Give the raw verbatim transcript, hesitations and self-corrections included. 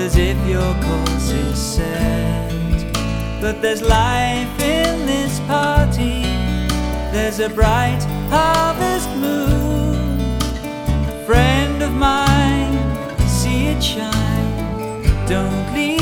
as if your course is set. But there's life in this party, there's a bright harvest moon. Friend of mine, see it shine, don't leave